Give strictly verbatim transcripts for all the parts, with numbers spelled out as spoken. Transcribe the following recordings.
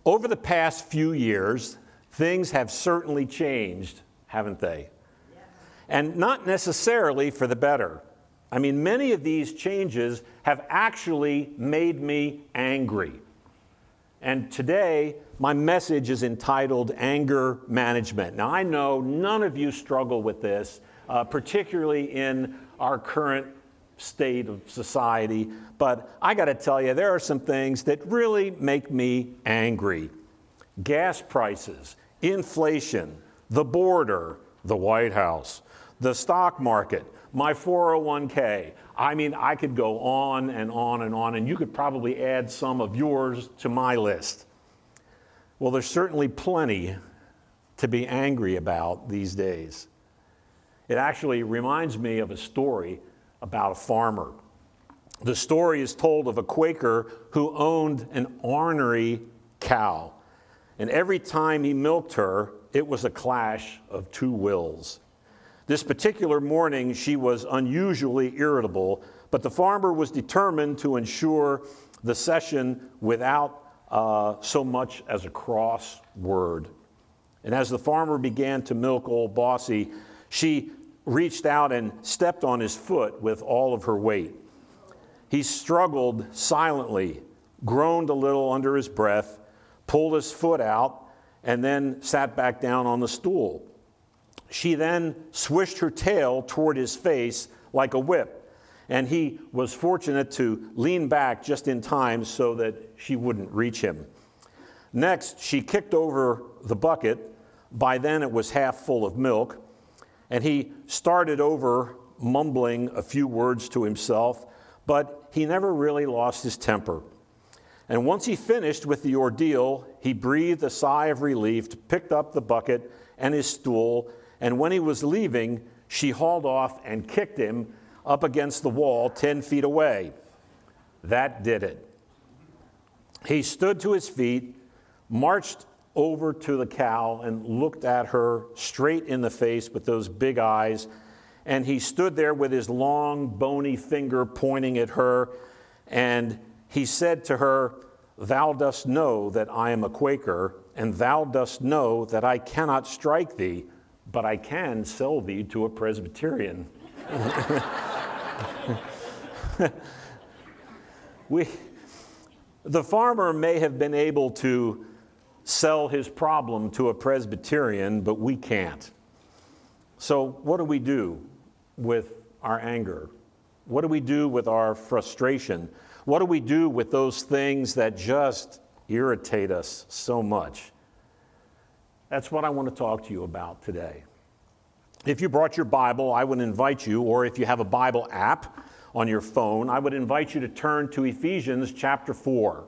Over the past few years, things have certainly changed, haven't they? Yes. And not necessarily for the better. I mean, many of these changes have actually made me angry. And today, my message is entitled Anger Management. Now, I know none of you struggle with this, uh, particularly in our current state of society, but I got to tell you, there are some things that really make me angry. Gas prices, inflation, the border, the White House, the stock market, my four oh one k. I mean, I could go on and on and on, and you could probably add some of yours to my list. Well, there's certainly plenty to be angry about these days. It actually reminds me of a story about a farmer. The story is told of a Quaker who owned an ornery cow. And every time he milked her, it was a clash of two wills. This particular morning, she was unusually irritable, but the farmer was determined to ensure the session without uh, so much as a cross word. And as the farmer began to milk old Bossy, she reached out and stepped on his foot with all of her weight. He struggled silently, groaned a little under his breath, pulled his foot out, and then sat back down on the stool. She then swished her tail toward his face like a whip, and he was fortunate to lean back just in time so that she wouldn't reach him. Next, she kicked over the bucket. By then it was half full of milk, and he started over, mumbling a few words to himself, but he never really lost his temper. And once he finished with the ordeal, he breathed a sigh of relief, picked up the bucket and his stool, and when he was leaving, she hauled off and kicked him up against the wall ten feet away. That did it. He stood to his feet, marched over to the cow and looked at her straight in the face with those big eyes, and he stood there with his long, bony finger pointing at her, and he said to her, "Thou dost know that I am a Quaker, and thou dost know that I cannot strike thee, but I can sell thee to a Presbyterian." we, the farmer may have been able to sell his problem to a Presbyterian, but we can't. So what do we do with our anger? What do we do with our frustration? What do we do with those things that just irritate us so much? That's what I want to talk to you about today. If you brought your Bible, I would invite you, or if you have a Bible app on your phone, I would invite you to turn to Ephesians chapter four.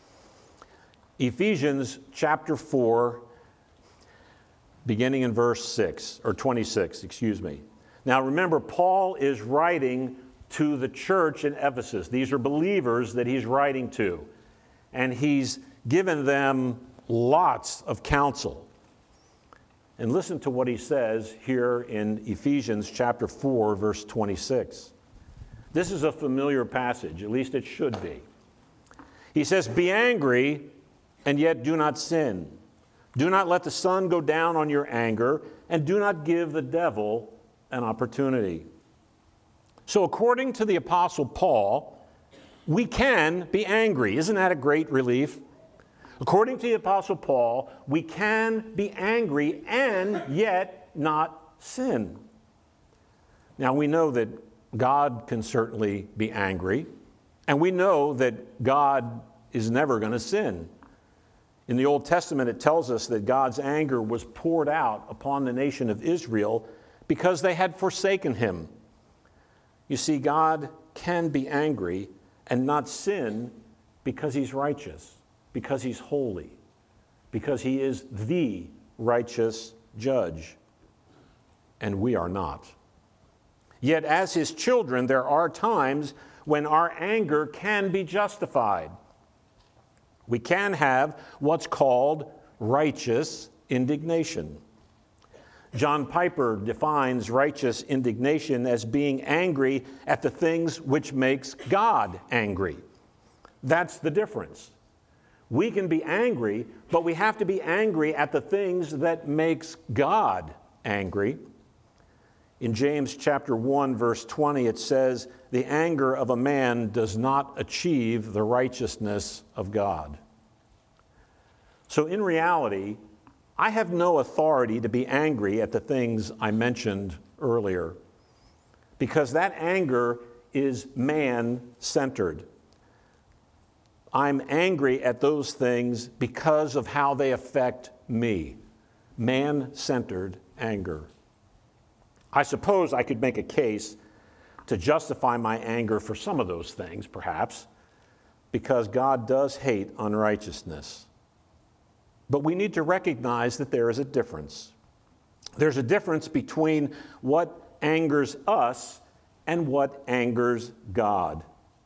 Ephesians chapter four, beginning in verse six, or twenty-six, excuse me. Now remember, Paul is writing to the church in Ephesus. These are believers that he's writing to, and he's given them lots of counsel. And listen to what he says here in Ephesians chapter four, verse twenty-six. This is a familiar passage, at least it should be. He says, "Be angry, and yet do not sin. Do not let the sun go down on your anger, and do not give the devil an opportunity." So according to the Apostle Paul, we can be angry. Isn't that a great relief? According to the Apostle Paul, we can be angry and yet not sin. Now we know that God can certainly be angry, and we know that God is never going to sin. In the Old Testament, it tells us that God's anger was poured out upon the nation of Israel because they had forsaken him. You see, God can be angry and not sin because he's righteous, because he's holy, because he is the righteous judge, and we are not. Yet as his children, there are times when our anger can be justified. We can have what's called righteous indignation. John Piper defines righteous indignation as being angry at the things which makes God angry. That's the difference. We can be angry, but we have to be angry at the things that makes God angry. In James chapter one, verse twenty, it says, "The anger of a man does not achieve the righteousness of God." So in reality, I have no authority to be angry at the things I mentioned earlier, because that anger is man-centered. I'm angry at those things because of how they affect me. Man-centered anger. I suppose I could make a case to justify my anger for some of those things, perhaps, because God does hate unrighteousness. But we need to recognize that there is a difference. There's a difference between what angers us and what angers God.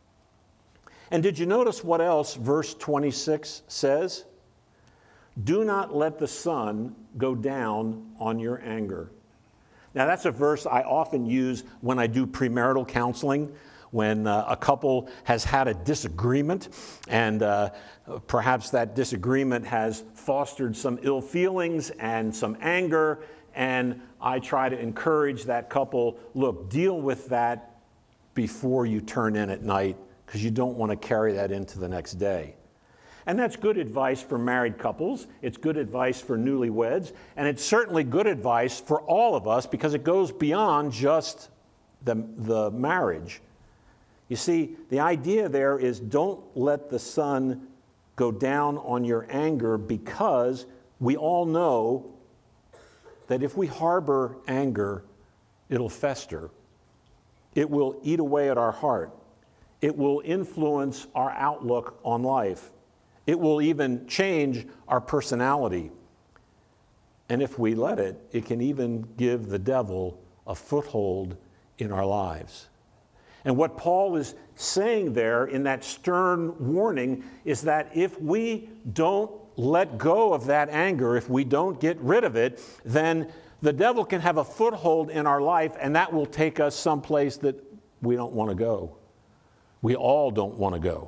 And did you notice what else verse twenty-six says? "Do not let the sun go down on your anger." Now that's a verse I often use when I do premarital counseling, when uh, a couple has had a disagreement, and uh, perhaps that disagreement has fostered some ill feelings and some anger, and I try to encourage that couple, look, deal with that before you turn in at night, because you don't want to carry that into the next day. And that's good advice for married couples. It's good advice for newlyweds. And it's certainly good advice for all of us because it goes beyond just the, the marriage. You see, the idea there is don't let the sun go down on your anger, because we all know that if we harbor anger, it'll fester. It will eat away at our heart. It will influence our outlook on life. It will even change our personality. And if we let it, it can even give the devil a foothold in our lives. And what Paul is saying there in that stern warning is that if we don't let go of that anger, if we don't get rid of it, then the devil can have a foothold in our life, and that will take us someplace that we don't want to go. We all don't want to go.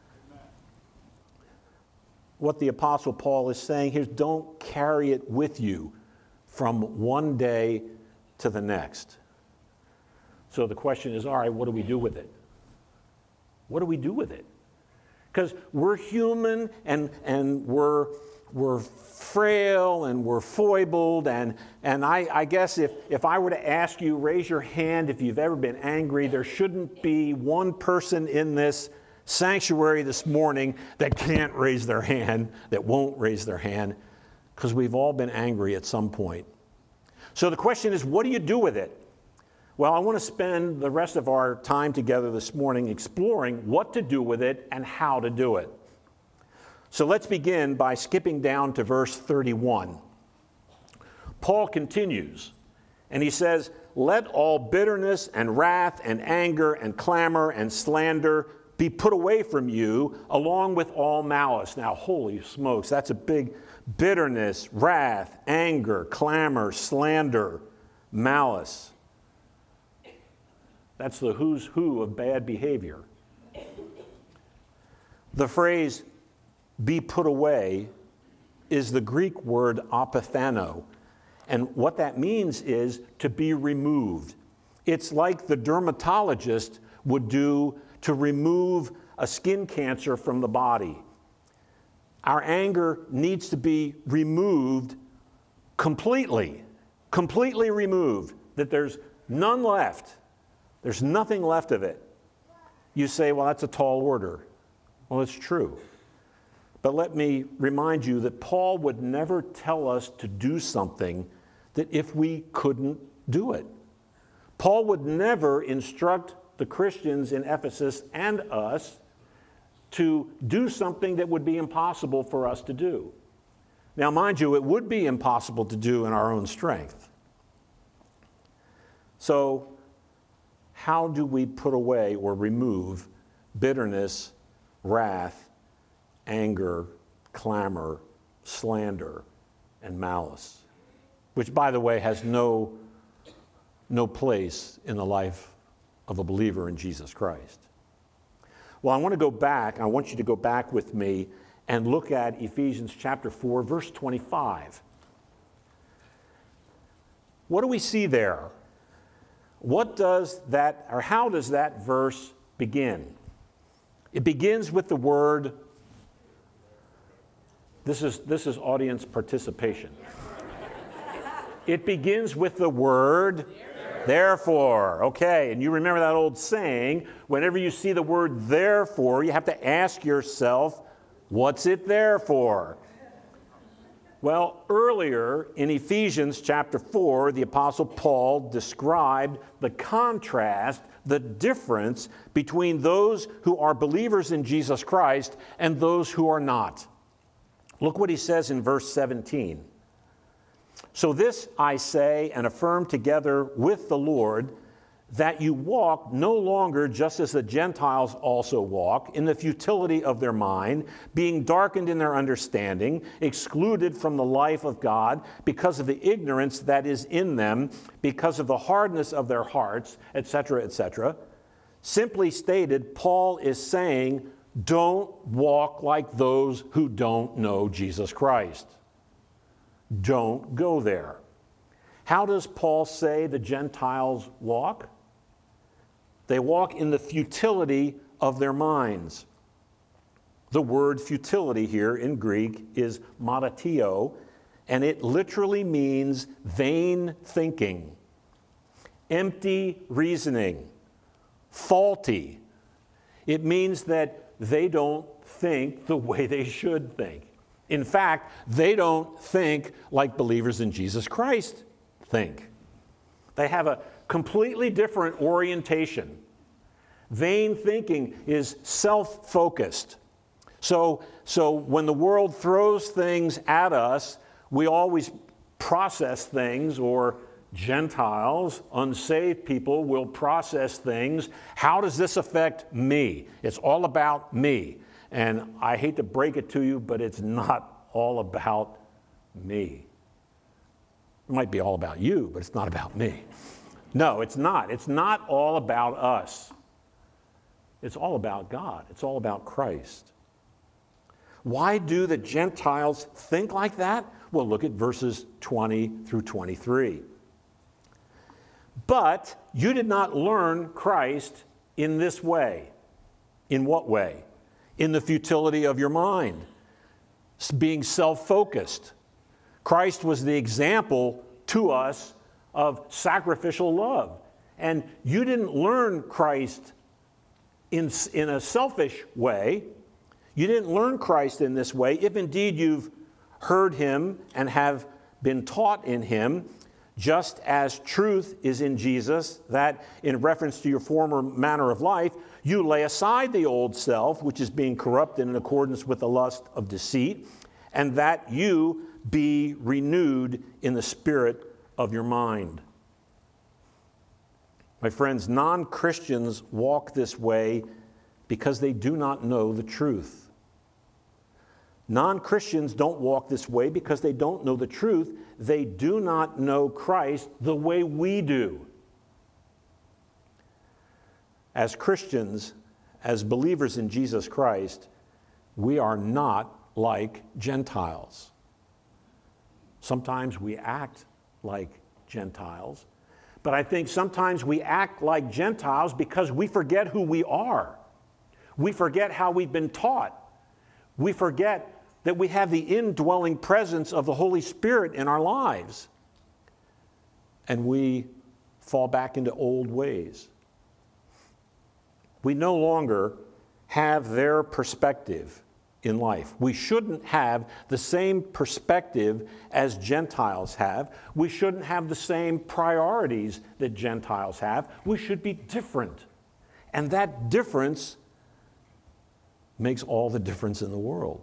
What the Apostle Paul is saying here is don't carry it with you from one day to the next. So the question is, all right, what do we do with it? What do we do with it? Because we're human and, and we're, we're frail and we're foibled. And, and I, I guess if, if I were to ask you, raise your hand if you've ever been angry, there shouldn't be one person in this sanctuary this morning that can't raise their hand, that won't raise their hand, because we've all been angry at some point. So the question is, what do you do with it? Well, I want to spend the rest of our time together this morning exploring what to do with it and how to do it. So let's begin by skipping down to verse thirty-one. Paul continues, and he says, "Let all bitterness and wrath and anger and clamor and slander be put away from you, along with all malice." Now, holy smokes, that's a big bitterness, wrath, anger, clamor, slander, malice. That's the who's who of bad behavior. The phrase "be put away" is the Greek word apathano. And what that means is to be removed. It's like the dermatologist would do to remove a skin cancer from the body. Our anger needs to be removed completely, completely removed, that there's none left. There's nothing left of it. You say, well, that's a tall order. Well, it's true. But let me remind you that Paul would never tell us to do something that if we couldn't do it. Paul would never instruct the Christians in Ephesus and us to do something that would be impossible for us to do. Now, mind you, it would be impossible to do in our own strength. So, how do we put away or remove bitterness, wrath, anger, clamor, slander, and malice? Which, by the way, has no, no place in the life of a believer in Jesus Christ. Well, I want to go back. I want you to go back with me and look at Ephesians chapter four, verse twenty-five. What do we see there? What does that, or how does that verse begin? It begins with the word, this is, this is audience participation. It begins with the word, therefore. Okay, and you remember that old saying, whenever you see the word therefore, you have to ask yourself, what's it there for? Well, earlier in Ephesians chapter four, the Apostle Paul described the contrast, the difference between those who are believers in Jesus Christ and those who are not. Look what he says in verse seventeen. So this I say and affirm together with the Lord, that you walk no longer just as the Gentiles also walk, in the futility of their mind, being darkened in their understanding, excluded from the life of God because of the ignorance that is in them, because of the hardness of their hearts, et cetera, et cetera. Simply stated, Paul is saying, don't walk like those who don't know Jesus Christ. Don't go there. How does Paul say the Gentiles walk? They walk in the futility of their minds. The word futility here in Greek is matatio, and it literally means vain thinking, empty reasoning, faulty. It means that they don't think the way they should think. In fact, they don't think like believers in Jesus Christ think. They have a completely different orientation. Vain thinking is self-focused. So, so when the world throws things at us, we always process things, or Gentiles, unsaved people, will process things. How does this affect me? It's all about me. And I hate to break it to you, but it's not all about me. It might be all about you, but it's not about me. No, it's not. It's not all about us. It's all about God. It's all about Christ. Why do the Gentiles think like that? Well, look at verses twenty through twenty-three. But you did not learn Christ in this way. In what way? In the futility of your mind, being self-focused. Christ was the example to us of sacrificial love. And you didn't learn Christ in, in a selfish way. You didn't learn Christ in this way. If indeed you've heard him and have been taught in him, just as truth is in Jesus, that in reference to your former manner of life, you lay aside the old self, which is being corrupted in accordance with the lust of deceit, and that you be renewed in the spirit of your mind. My friends, non-Christians walk this way because they do not know the truth. Non-Christians don't walk this way because they don't know the truth. They do not know Christ the way we do. As Christians, as believers in Jesus Christ, we are not like Gentiles. Sometimes we act like Gentiles, but I think sometimes we act like Gentiles because we forget who we are. We forget how we've been taught. We forget that we have the indwelling presence of the Holy Spirit in our lives. And we fall back into old ways. We no longer have their perspective in life. We shouldn't have the same perspective as Gentiles have. We shouldn't have the same priorities that Gentiles have. We should be different. And that difference makes all the difference in the world.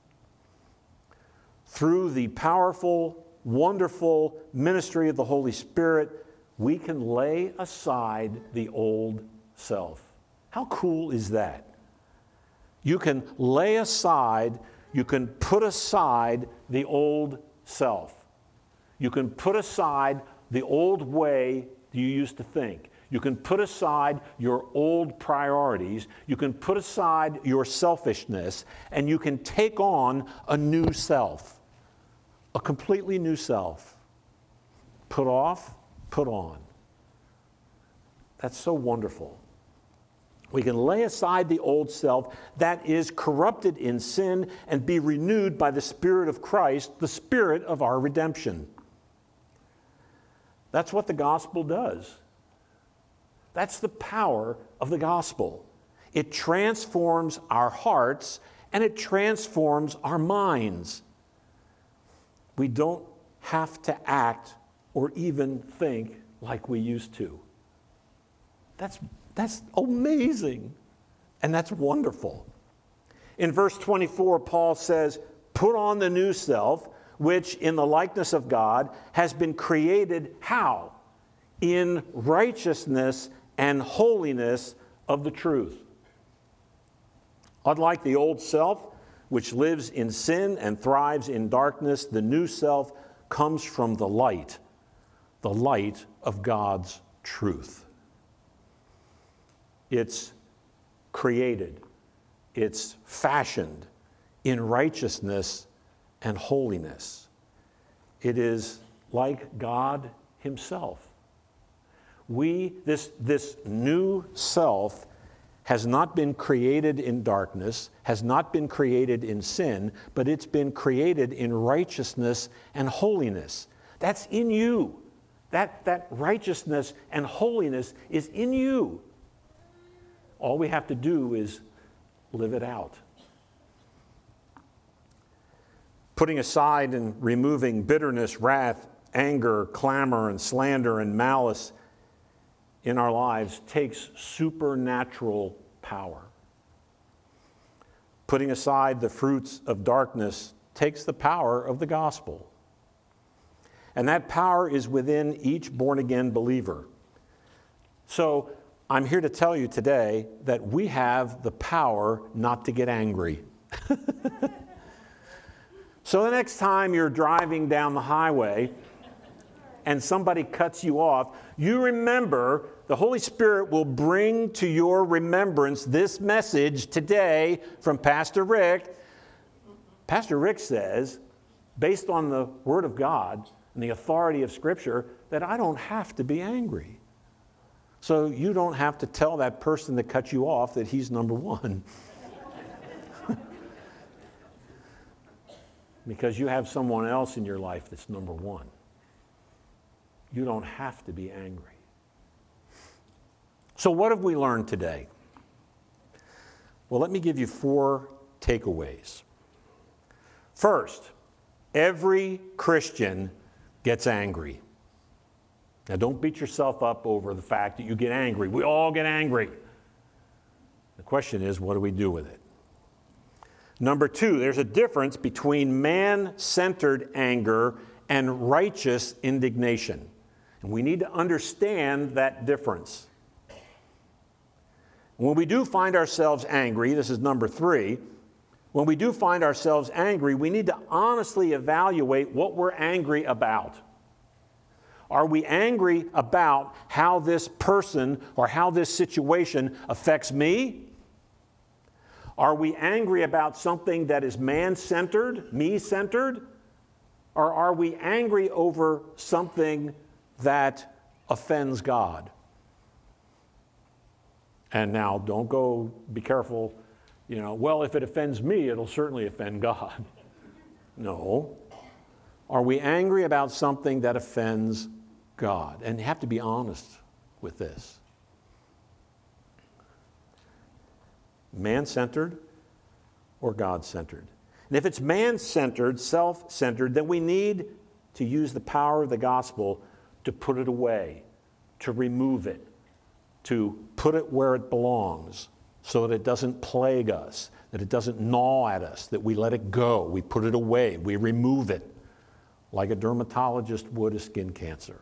Through the powerful, wonderful ministry of the Holy Spirit, we can lay aside the old self. How cool is that? You can lay aside, you can put aside the old self. You can put aside the old way you used to think. You can put aside your old priorities. You can put aside your selfishness, and you can take on a new self, a completely new self. Put off, put on. That's so wonderful. We can lay aside the old self that is corrupted in sin and be renewed by the Spirit of Christ, the Spirit of our redemption. That's what the gospel does. That's the power of the gospel. It transforms our hearts and it transforms our minds. We don't have to act or even think like we used to. That's That's amazing, and that's wonderful. In verse twenty-four, Paul says, put on the new self, which in the likeness of God has been created, how? In righteousness and holiness of the truth. Unlike the old self, which lives in sin and thrives in darkness, the new self comes from the light, the light of God's truth. It's created, it's fashioned in righteousness and holiness. It is like God himself. We, this, this new self has not been created in darkness, has not been created in sin, but it's been created in righteousness and holiness. That's in you. That, that righteousness and holiness is in you. All we have to do is live it out. Putting aside and removing bitterness, wrath, anger, clamor, and slander, and malice in our lives takes supernatural power. Putting aside the fruits of darkness takes the power of the gospel. And that power is within each born-again believer. So, I'm here to tell you today that we have the power not to get angry. So the next time you're driving down the highway and somebody cuts you off, you remember, the Holy Spirit will bring to your remembrance this message today from Pastor Rick. Pastor Rick says, based on the Word of God and the authority of Scripture, that I don't have to be angry. So you don't have to tell that person that cut you off that he's number one. Because you have someone else in your life that's number one. You don't have to be angry. So what have we learned today? Well, let me give you four takeaways. First, every Christian gets angry. Now, don't beat yourself up over the fact that you get angry. We all get angry. The question is, what do we do with it? Number two, there's a difference between man-centered anger and righteous indignation. And we need to understand that difference. When we do find ourselves angry, this is number three, when we do find ourselves angry, we need to honestly evaluate what we're angry about. Are we angry about how this person or how this situation affects me? Are we angry about something that is man-centered, me-centered? Or are we angry over something that offends God? And now, don't go, be careful, you know, well, if it offends me, it'll certainly offend God. No. Are we angry about something that offends God? And you have to be honest with this. Man-centered or God-centered? And if it's man-centered, self-centered, then we need to use the power of the gospel to put it away, to remove it, to put it where it belongs so that it doesn't plague us, that it doesn't gnaw at us, that we let it go, we put it away, we remove it, like a dermatologist would a skin cancer.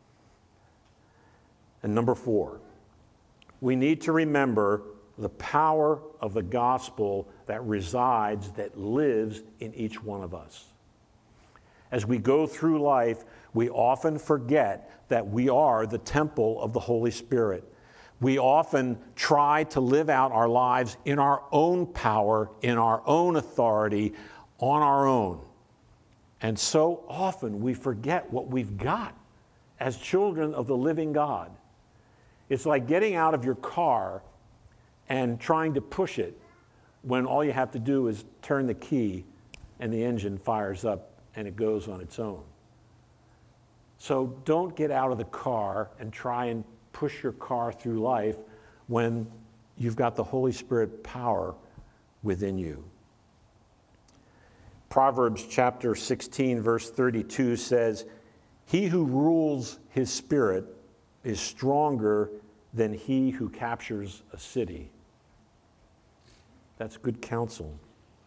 And number four, we need to remember the power of the gospel that resides, that lives in each one of us. as we go through life, we often forget that we are the temple of the Holy Spirit. We often try to live out our lives in our own power, in our own authority, on our own. And so often we forget what we've got as children of the living God. It's like getting out of your car and trying to push it when all you have to do is turn the key and the engine fires up and it goes on its own. So don't get out of the car and try and push your car through life when you've got the Holy Spirit power within you. Proverbs chapter sixteen, verse thirty-two says, "He who rules his spirit is stronger than he who captures a city." That's good counsel.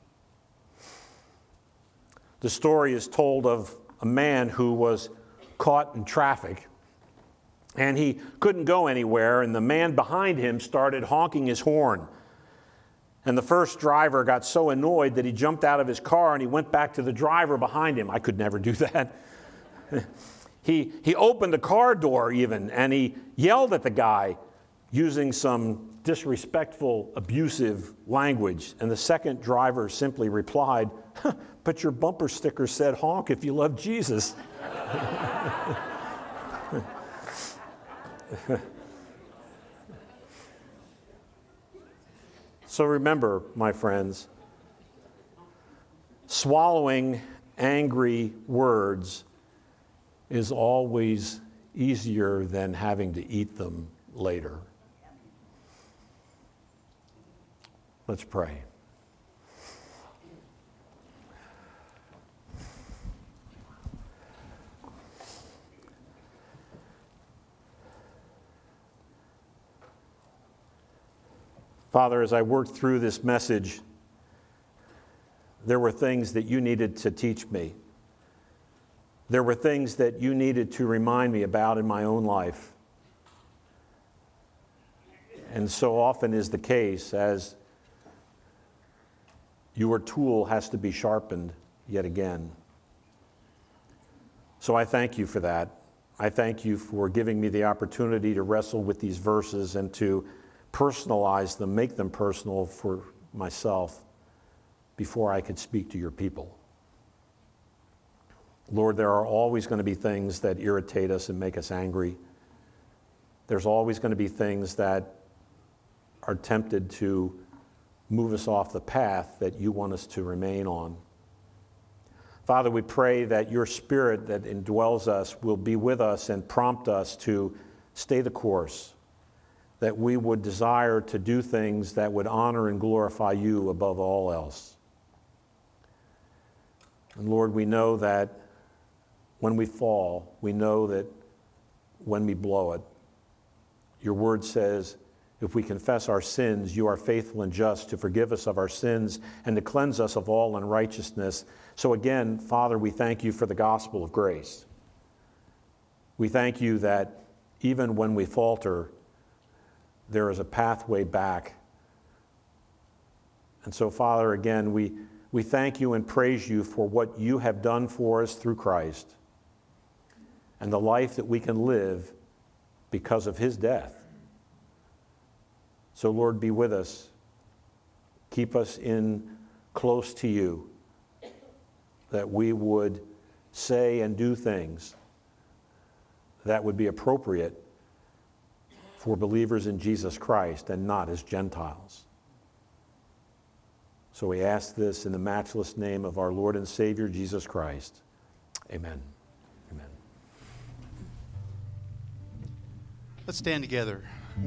The story is told of a man who was caught in traffic, and he couldn't go anywhere, and the man behind him started honking his horn. And the first driver got so annoyed that he jumped out of his car and he went back to the driver behind him. I could never do that. he, he opened the car door even, and he yelled at the guy using some disrespectful, abusive language. And the second driver simply replied, huh, "But your bumper sticker said honk if you love Jesus." So remember, my friends, swallowing angry words is always easier than having to eat them later. Let's pray. Father, as I worked through this message, there were things that you needed to teach me. There were things that you needed to remind me about in my own life. And so often is the case, as your tool has to be sharpened yet again. So I thank you for that. I thank you for giving me the opportunity to wrestle with these verses and to personalize them, make them personal for myself before I could speak to your people. Lord, there are always going to be things that irritate us and make us angry. There's always going to be things that are tempted to move us off the path that you want us to remain on. Father, we pray that your Spirit that indwells us will be with us and prompt us to stay the course, that we would desire to do things that would honor and glorify you above all else. And Lord, we know that when we fall, we know that when we blow it, your word says, if we confess our sins, you are faithful and just to forgive us of our sins and to cleanse us of all unrighteousness. So again, Father, we thank you for the gospel of grace. We thank you that even when we falter, there is a pathway back. And so, Father, again, we, we thank you and praise you for what you have done for us through Christ and the life that we can live because of his death. So, Lord, be with us. Keep us in close to you, that we would say and do things that would be appropriate for believers in Jesus Christ and not as Gentiles. So we ask this in the matchless name of our Lord and Savior, Jesus Christ. Amen. Amen. Let's stand together.